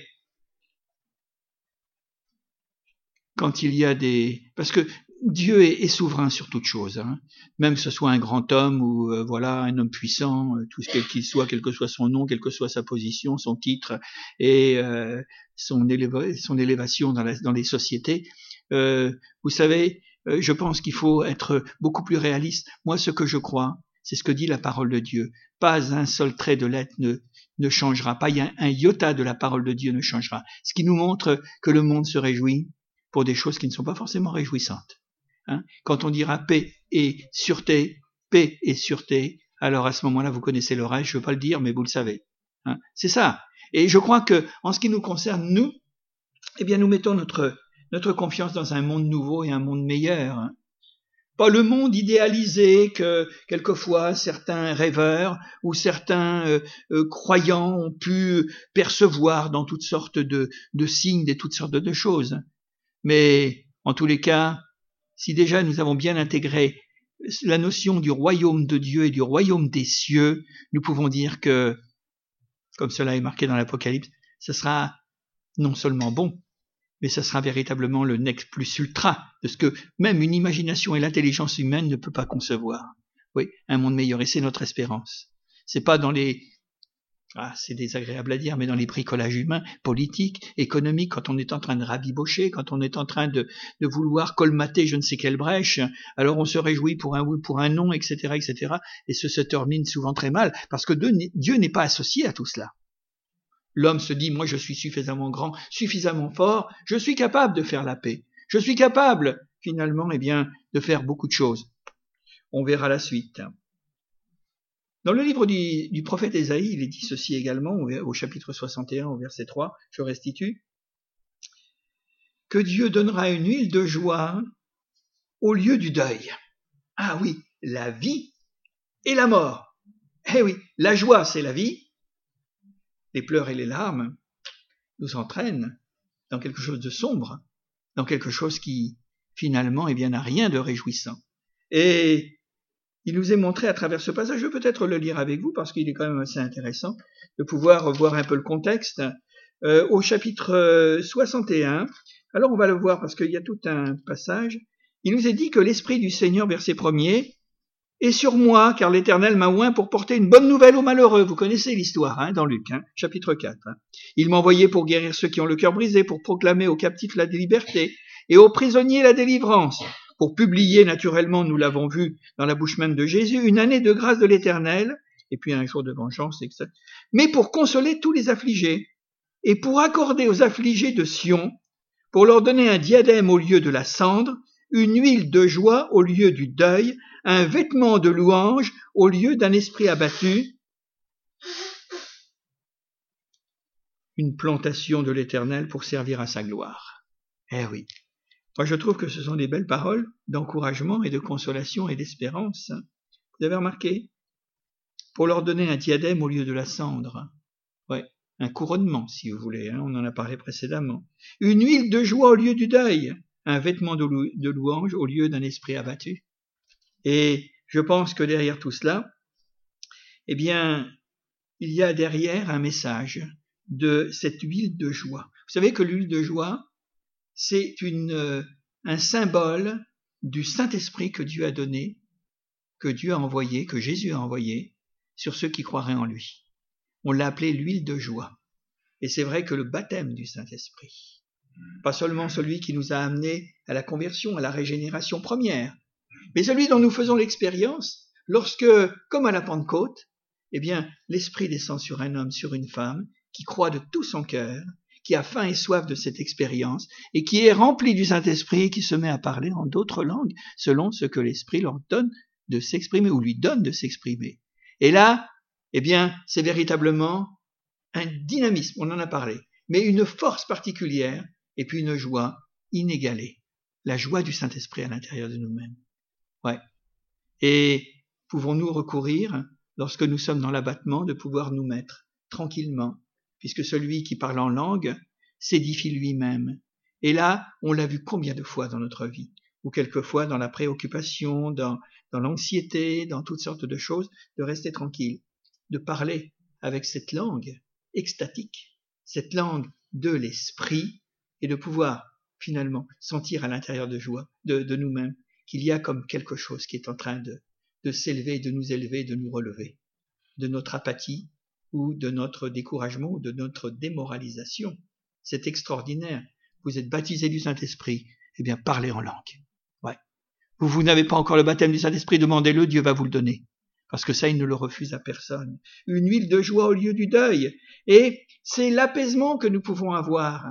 quand il y a parce que Dieu est souverain sur toute chose, même que ce soit un grand homme ou un homme puissant, tout ce quel qu'il soit, quel que soit son nom, quelle que soit sa position, son titre et son élévation dans les sociétés. Vous savez, je pense qu'il faut être beaucoup plus réaliste. Moi, ce que je crois, C'est ce que dit la parole de Dieu. Pas un seul trait de lettre ne changera, pas un iota de la parole de Dieu ne changera. Ce qui nous montre que le monde se réjouit pour des choses qui ne sont pas forcément réjouissantes. Quand on dira paix et sûreté, alors à ce moment-là, vous connaissez le reste, je ne veux pas le dire, mais vous le savez. C'est ça. Et je crois que, en ce qui nous concerne, nous, eh bien, nous mettons notre confiance dans un monde nouveau et un monde meilleur. Pas le monde idéalisé que, quelquefois, certains rêveurs ou certains croyants ont pu percevoir dans toutes sortes de signes et toutes sortes de choses. Mais, en tous les cas, si déjà nous avons bien intégré la notion du royaume de Dieu et du royaume des cieux, nous pouvons dire que, comme cela est marqué dans l'Apocalypse, ce sera non seulement bon, mais ce sera véritablement le nec plus ultra de ce que même une imagination et l'intelligence humaine ne peut pas concevoir. Oui, un monde meilleur, et c'est notre espérance. C'est pas dans les... c'est désagréable à dire, mais dans les bricolages humains, politiques, économiques, quand on est en train de rabibocher, quand on est en train de vouloir colmater je ne sais quelle brèche, alors on se réjouit pour un oui, pour un non, etc., etc., et ce se termine souvent très mal, parce que Dieu n'est pas associé à tout cela. L'homme se dit, moi je suis suffisamment grand, suffisamment fort, je suis capable de faire la paix. Je suis capable, finalement, de faire beaucoup de choses. On verra la suite. Dans le livre du prophète Ésaïe, il est dit ceci également, au chapitre 61, au verset 3, je restitue, que Dieu donnera une huile de joie au lieu du deuil. Ah oui, la vie et la mort. Eh oui, la joie, c'est la vie. Les pleurs et les larmes nous entraînent dans quelque chose de sombre, dans quelque chose qui, finalement, n'a rien de réjouissant. Et il nous est montré à travers ce passage, je vais peut-être le lire avec vous, parce qu'il est quand même assez intéressant de pouvoir voir un peu le contexte. Au chapitre 61, alors on va le voir parce qu'il y a tout un passage, il nous est dit que l'Esprit du Seigneur, verset 1er, et sur moi, car l'Éternel m'a oint pour porter une bonne nouvelle aux malheureux. Vous connaissez l'histoire, dans Luc, chapitre 4. Il m'a envoyé pour guérir ceux qui ont le cœur brisé, pour proclamer aux captifs la liberté et aux prisonniers la délivrance, pour publier, naturellement, nous l'avons vu dans la bouche même de Jésus, une année de grâce de l'Éternel, et puis un jour de vengeance, etc. Mais pour consoler tous les affligés, et pour accorder aux affligés de Sion, pour leur donner un diadème au lieu de la cendre, une huile de joie au lieu du deuil, un vêtement de louange au lieu d'un esprit abattu, une plantation de l'Éternel pour servir à sa gloire. Eh oui, moi je trouve que ce sont des belles paroles d'encouragement et de consolation et d'espérance. Vous avez remarqué? Pour leur donner un diadème au lieu de la cendre. Ouais, un couronnement si vous voulez, on en a parlé précédemment. Une huile de joie au lieu du deuil, un vêtement de louange au lieu d'un esprit abattu. Et je pense que derrière tout cela, il y a derrière un message de cette huile de joie. Vous savez que l'huile de joie, c'est un symbole du Saint-Esprit que Dieu a donné, que Dieu a envoyé, que Jésus a envoyé sur ceux qui croiraient en lui. On l'a appelé l'huile de joie. Et c'est vrai que le baptême du Saint-Esprit, pas seulement celui qui nous a amenés à la conversion, à la régénération première, mais celui dont nous faisons l'expérience lorsque, comme à la Pentecôte, l'Esprit descend sur un homme, sur une femme, qui croit de tout son cœur, qui a faim et soif de cette expérience, et qui est rempli du Saint-Esprit, et qui se met à parler en d'autres langues, selon ce que l'Esprit leur donne de s'exprimer, ou lui donne de s'exprimer. Et là, c'est véritablement un dynamisme, on en a parlé, mais une force particulière, et puis une joie inégalée. La joie du Saint-Esprit à l'intérieur de nous-mêmes. Ouais. Et pouvons-nous recourir, lorsque nous sommes dans l'abattement, de pouvoir nous mettre tranquillement, puisque celui qui parle en langue s'édifie lui-même. Et là, on l'a vu combien de fois dans notre vie, ou quelquefois dans la préoccupation, dans l'anxiété, dans toutes sortes de choses, de rester tranquille, de parler avec cette langue extatique, cette langue de l'esprit, et de pouvoir finalement sentir à l'intérieur de nous-mêmes qu'il y a comme quelque chose qui est en train de s'élever, de nous élever, de nous relever, de notre apathie ou de notre découragement ou de notre démoralisation. C'est extraordinaire. Vous êtes baptisés du Saint-Esprit, parlez en langue. Ouais. Vous n'avez pas encore le baptême du Saint-Esprit, demandez-le, Dieu va vous le donner. parce que ça, il ne le refuse à personne. Une huile de joie au lieu du deuil. Et c'est l'apaisement que nous pouvons avoir.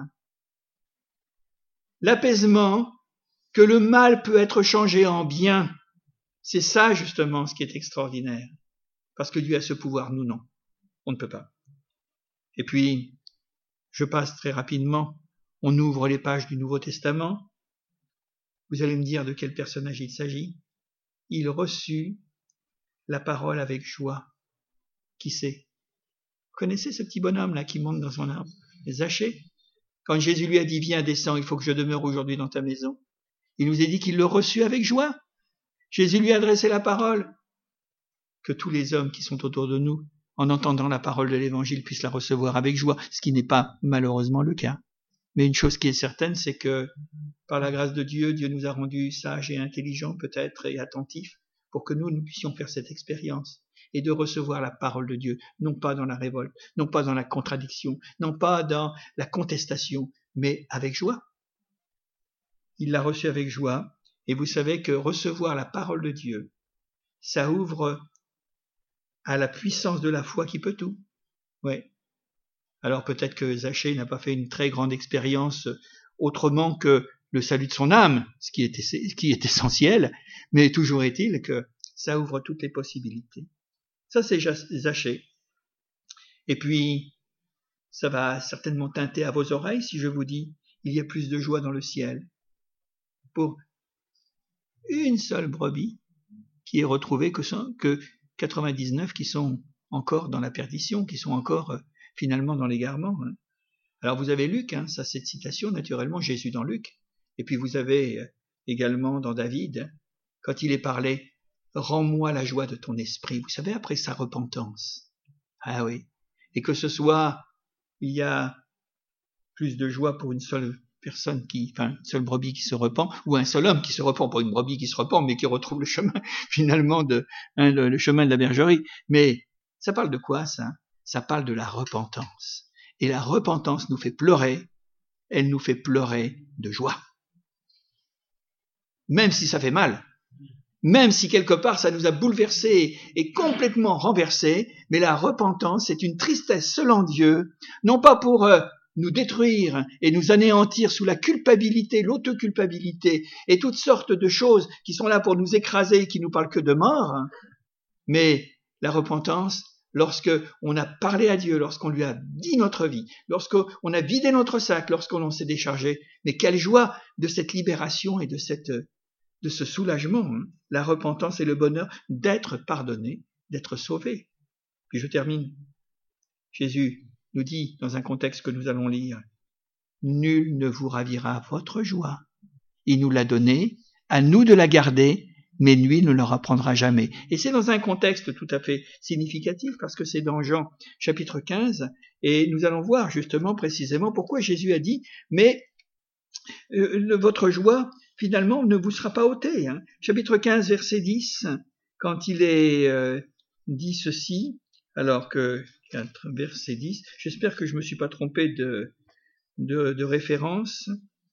L'apaisement que le mal peut être changé en bien. C'est ça, justement, ce qui est extraordinaire. Parce que Dieu a ce pouvoir, nous, non. On ne peut pas. Et puis, je passe très rapidement. On ouvre les pages du Nouveau Testament. Vous allez me dire de quel personnage il s'agit. Il reçut la parole avec joie. Qui c'est? Vous connaissez ce petit bonhomme-là qui monte dans son arbre? Zachée. Quand Jésus lui a dit, viens, descends, il faut que je demeure aujourd'hui dans ta maison. Il nous a dit qu'il le reçut avec joie. Jésus lui a adressé la parole. Que tous les hommes qui sont autour de nous, en entendant la parole de l'Évangile, puissent la recevoir avec joie, ce qui n'est pas malheureusement le cas. Mais une chose qui est certaine, c'est que par la grâce de Dieu, Dieu nous a rendus sages et intelligents peut-être et attentifs pour que nous puissions faire cette expérience et de recevoir la parole de Dieu, non pas dans la révolte, non pas dans la contradiction, non pas dans la contestation, mais avec joie. Il l'a reçu avec joie, et vous savez que recevoir la parole de Dieu, ça ouvre à la puissance de la foi qui peut tout. Ouais. Alors peut-être que Zachée n'a pas fait une très grande expérience autrement que le salut de son âme, ce qui est essentiel, mais toujours est-il que ça ouvre toutes les possibilités. Ça, c'est Zachée. Et puis, ça va certainement teinter à vos oreilles si je vous dis, il y a plus de joie dans le ciel pour une seule brebis qui est retrouvée que 99 qui sont encore dans la perdition, qui sont encore finalement dans l'égarement. Alors vous avez Luc, ça cette citation, naturellement Jésus dans Luc, et puis vous avez également dans David, quand il est parlé, rends-moi la joie de ton esprit, vous savez, après sa repentance. Ah oui, et que ce soit, il y a plus de joie pour une seule personne une seule brebis qui se repent, ou un seul homme qui se repent, pas une brebis qui se repent, mais qui retrouve le chemin, finalement, le chemin de la bergerie. Mais ça parle de quoi, ça? Ça parle de la repentance. Et la repentance nous fait pleurer, elle nous fait pleurer de joie. Même si ça fait mal, même si quelque part ça nous a bouleversés et complètement renversés, mais la repentance, c'est une tristesse selon Dieu, non pas pour nous détruire et nous anéantir sous la culpabilité, l'autoculpabilité et toutes sortes de choses qui sont là pour nous écraser et qui nous parlent que de mort, mais la repentance, lorsque on a parlé à Dieu, lorsqu'on lui a dit notre vie, lorsqu'on a vidé notre sac, lorsqu'on s'est déchargé, mais quelle joie de cette libération et de ce soulagement. La repentance et le bonheur d'être pardonné, d'être sauvé. Puis je termine. Jésus nous dit, dans un contexte que nous allons lire, « Nul ne vous ravira votre joie. Il nous l'a donnée, à nous de la garder, mais lui ne leur apprendra jamais. » Et c'est dans un contexte tout à fait significatif, parce que c'est dans Jean chapitre 15, et nous allons voir justement précisément pourquoi Jésus a dit, mais votre joie, finalement, ne vous sera pas ôtée. Chapitre 15, verset 10, quand il est dit ceci, alors que, verset 10, j'espère que je ne me suis pas trompé de référence.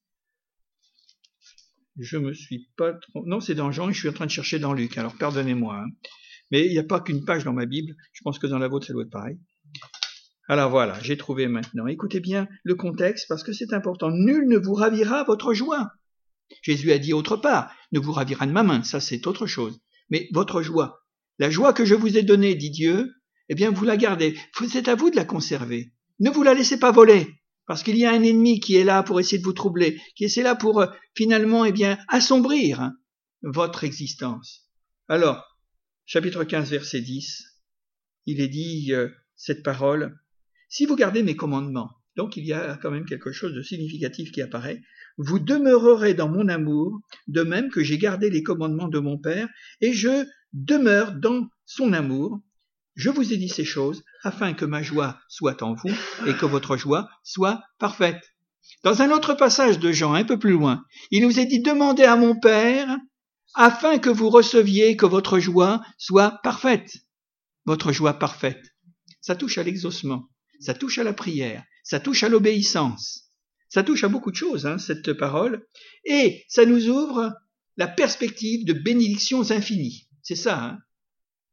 Je me suis pas trompé. Non, c'est dans Jean et je suis en train de chercher dans Luc, alors pardonnez-moi. Mais il n'y a pas qu'une page dans ma Bible, je pense que dans la vôtre, ça doit être pareil. Alors voilà, j'ai trouvé maintenant. Écoutez bien le contexte, parce que c'est important. Nul ne vous ravira votre joie. Jésus a dit autre part, ne vous ravira de ma main, ça c'est autre chose. Mais votre joie, la joie que je vous ai donnée, dit Dieu, eh bien vous la gardez. C'est à vous de la conserver. Ne vous la laissez pas voler, parce qu'il y a un ennemi qui est là pour essayer de vous troubler, qui est là pour finalement assombrir votre existence. Alors, chapitre 15, verset 10, il est dit cette parole, « Si vous gardez mes commandements », donc il y a quand même quelque chose de significatif qui apparaît, « vous demeurerez dans mon amour, de même que j'ai gardé les commandements de mon Père, et je demeure dans son amour. Je vous ai dit ces choses, afin que ma joie soit en vous, et que votre joie soit parfaite. » Dans un autre passage de Jean, un peu plus loin, il nous est dit, « Demandez à mon Père, afin que vous receviez que votre joie soit parfaite. » Votre joie parfaite. Ça touche à l'exaucement, ça touche à la prière, ça touche à l'obéissance, ça touche à beaucoup de choses, cette parole, et ça nous ouvre la perspective de bénédictions infinies. C'est ça,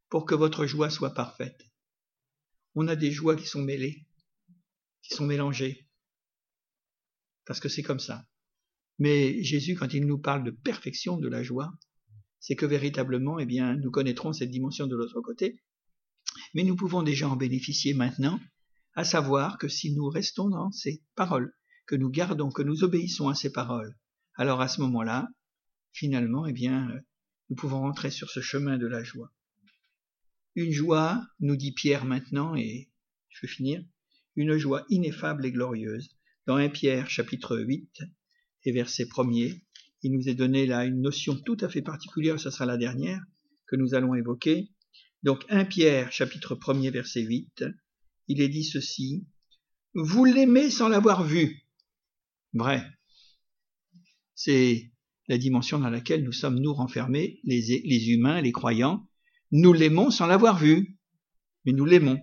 pour que votre joie soit parfaite. On a des joies qui sont mêlées, qui sont mélangées, parce que c'est comme ça. Mais Jésus, quand il nous parle de perfection de la joie, c'est que véritablement, nous connaîtrons cette dimension de l'autre côté, mais nous pouvons déjà en bénéficier maintenant, à savoir que si nous restons dans ces paroles, que nous gardons, que nous obéissons à ces paroles, alors à ce moment-là, finalement, nous pouvons rentrer sur ce chemin de la joie. Une joie, nous dit Pierre maintenant, et je vais finir, une joie ineffable et glorieuse. Dans 1 Pierre, chapitre 8, et verset 1er, il nous est donné là une notion tout à fait particulière, ce sera la dernière, que nous allons évoquer. Donc 1 Pierre, chapitre 1er, verset 8, il est dit ceci, « Vous l'aimez sans l'avoir vu ». Vrai. C'est la dimension dans laquelle nous sommes, nous, renfermés, les humains, les croyants. Nous l'aimons sans l'avoir vu, mais nous l'aimons.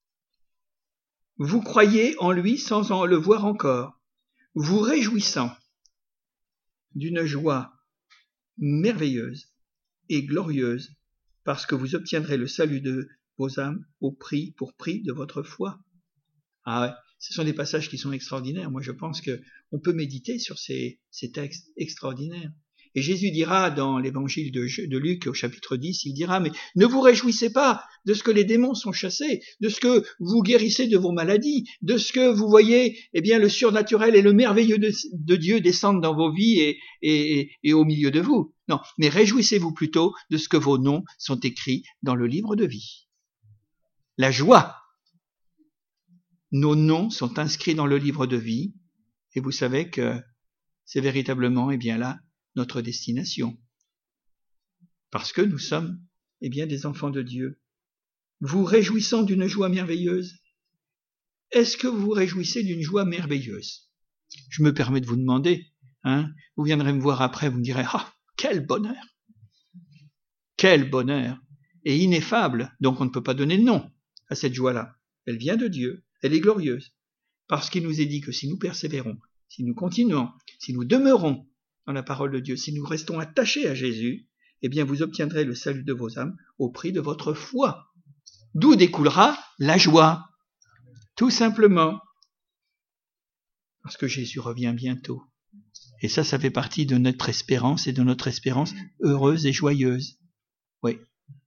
Vous croyez en lui sans en le voir encore, vous réjouissant d'une joie merveilleuse et glorieuse, parce que vous obtiendrez le salut de vos âmes pour prix de votre foi. Ah ouais, ce sont des passages qui sont extraordinaires. Moi, je pense qu'on peut méditer sur ces textes extraordinaires. Et Jésus dira dans l'évangile de Luc au chapitre 10, il dira, mais ne vous réjouissez pas de ce que les démons sont chassés, de ce que vous guérissez de vos maladies, de ce que vous voyez, le surnaturel et le merveilleux de Dieu descendre dans vos vies et au milieu de vous. Non, mais réjouissez-vous plutôt de ce que vos noms sont écrits dans le livre de vie. La joie. Nos noms sont inscrits dans le livre de vie, et vous savez que c'est véritablement, là, notre destination. Parce que nous sommes, des enfants de Dieu. Vous réjouissant d'une joie merveilleuse. Est-ce que vous vous réjouissez d'une joie merveilleuse? Je me permets de vous demander, vous viendrez me voir après, vous me direz, ah, quel bonheur! Quel bonheur! Et ineffable, donc on ne peut pas donner de nom à cette joie-là. Elle vient de Dieu, elle est glorieuse. Parce qu'il nous est dit que si nous persévérons, si nous continuons, si nous demeurons dans la parole de Dieu, si nous restons attachés à Jésus, vous obtiendrez le salut de vos âmes au prix de votre foi. D'où découlera la joie. Tout simplement. Parce que Jésus revient bientôt. Et ça fait partie de notre espérance et de notre espérance heureuse et joyeuse. Oui.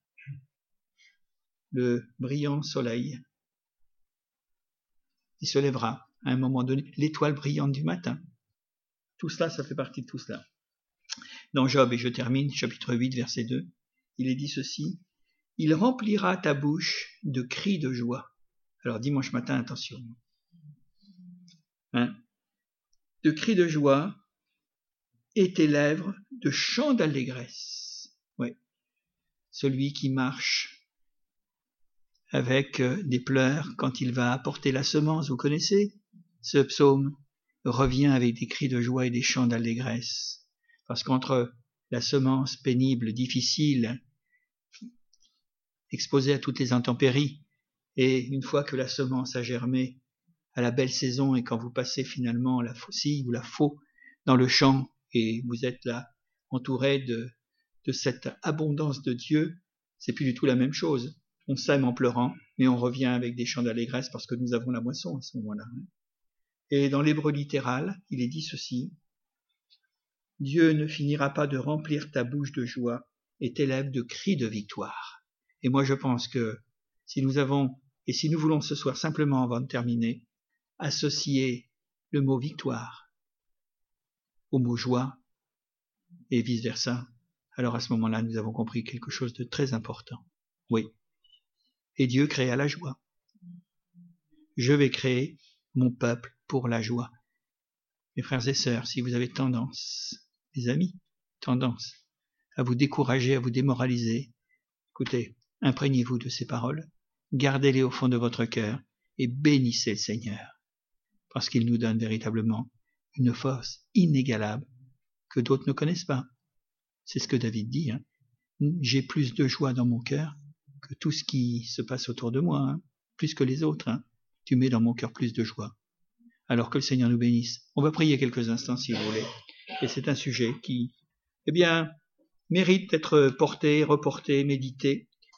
Le brillant soleil. Il se lèvera à un moment donné. L'étoile brillante du matin. Tout cela, ça fait partie de tout cela. Dans Job, et je termine, chapitre 8, verset 2, il est dit ceci, « Il remplira ta bouche de cris de joie. » Alors dimanche matin, attention. De cris de joie et tes lèvres de chants d'allégresse. Oui. Celui qui marche avec des pleurs quand il va apporter la semence, vous connaissez ce psaume? Revient avec des cris de joie et des chants d'allégresse. Parce qu'entre la semence pénible, difficile, exposée à toutes les intempéries, et une fois que la semence a germé, à la belle saison, et quand vous passez finalement la faucille ou la faux dans le champ, et vous êtes là entouré de cette abondance de Dieu, c'est plus du tout la même chose. On sème en pleurant, mais on revient avec des chants d'allégresse parce que nous avons la moisson à ce moment-là. Et dans l'hébreu littéral, il est dit ceci, « Dieu ne finira pas de remplir ta bouche de joie et tes lèvres de cris de victoire. » Et moi je pense que si nous voulons ce soir simplement avant de terminer, associer le mot victoire au mot joie et vice-versa, alors à ce moment-là nous avons compris quelque chose de très important. Oui. Et Dieu créa la joie. Je vais créer mon peuple pour la joie. Mes frères et sœurs, si vous avez tendance, les amis, tendance à vous décourager, à vous démoraliser, écoutez, imprégnez-vous de ces paroles, gardez-les au fond de votre cœur et bénissez le Seigneur, parce qu'il nous donne véritablement une force inégalable que d'autres ne connaissent pas. C'est ce que David dit, J'ai plus de joie dans mon cœur que tout ce qui se passe autour de moi, plus que les autres. Tu mets dans mon cœur plus de joie. Alors que le Seigneur nous bénisse. On va prier quelques instants si vous voulez. Et c'est un sujet qui, mérite d'être porté, reporté, médité.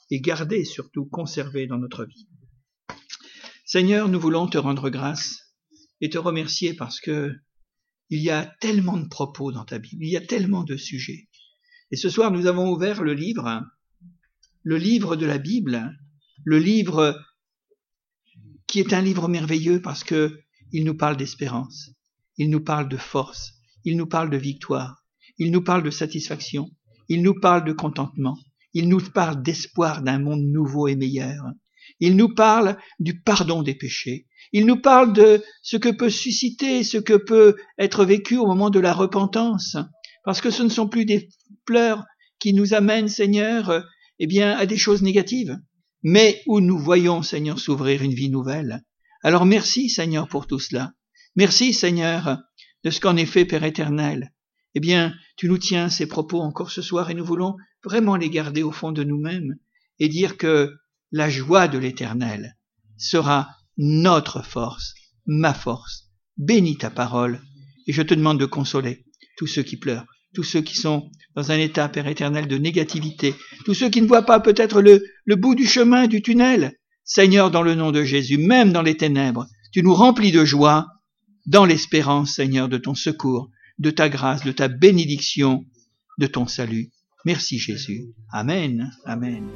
et garder, surtout conserver dans notre vie. Seigneur, nous voulons te rendre grâce et te remercier parce que il y a tellement de propos dans ta Bible, il y a tellement de sujets. Et ce soir, nous avons ouvert le livre de la Bible, le livre qui est un livre merveilleux parce que il nous parle d'espérance, il nous parle de force, il nous parle de victoire, il nous parle de satisfaction, il nous parle de contentement, il nous parle d'espoir d'un monde nouveau et meilleur. Il nous parle du pardon des péchés. Il nous parle de ce que peut susciter, ce que peut être vécu au moment de la repentance. Parce que ce ne sont plus des pleurs qui nous amènent, Seigneur, à des choses négatives, mais où nous voyons, Seigneur, s'ouvrir une vie nouvelle. Alors merci, Seigneur, pour tout cela. Merci, Seigneur, de ce qu'en est fait, Père éternel. Tu nous tiens ces propos encore ce soir et nous voulons vraiment les garder au fond de nous-mêmes et dire que la joie de l'Éternel sera notre force, ma force. Bénis ta parole et je te demande de consoler tous ceux qui pleurent, tous ceux qui sont dans un état, Père éternel, de négativité, tous ceux qui ne voient pas peut-être le bout du chemin, du tunnel. Seigneur, dans le nom de Jésus, même dans les ténèbres, tu nous remplis de joie dans l'espérance, Seigneur, de ton secours, de ta grâce, de ta bénédiction, de ton salut. Merci Jésus. Amen. Amen.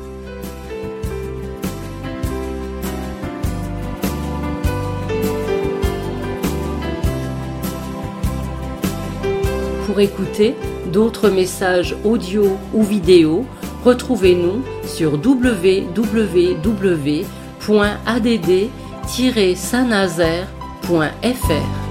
Pour écouter d'autres messages audio ou vidéo, retrouvez-nous sur www.add-saint-nazaire.fr.